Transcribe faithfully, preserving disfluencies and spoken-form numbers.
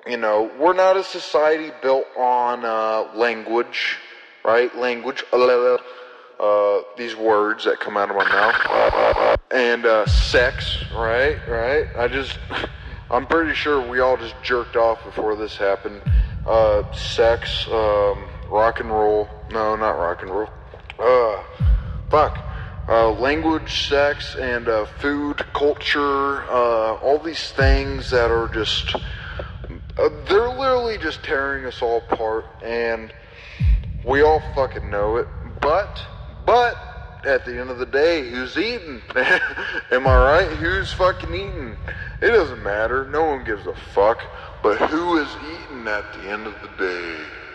you know, we're not a society built on uh, language, right? Language, uh, these words that come out of my mouth, and uh, sex, right? Right? I just, I'm pretty sure we all just jerked off before this happened. Uh, sex, um, rock and roll. No, not rock and roll. Uh, fuck. Uh, language, sex, and uh, food, culture, uh, all these things that are just, uh, they're literally just tearing us all apart, and we all fucking know it. But, but, at the end of the day, who's eating? Am I right? Who's fucking eating? It doesn't matter. No one gives a fuck. But who is eating at the end of the day?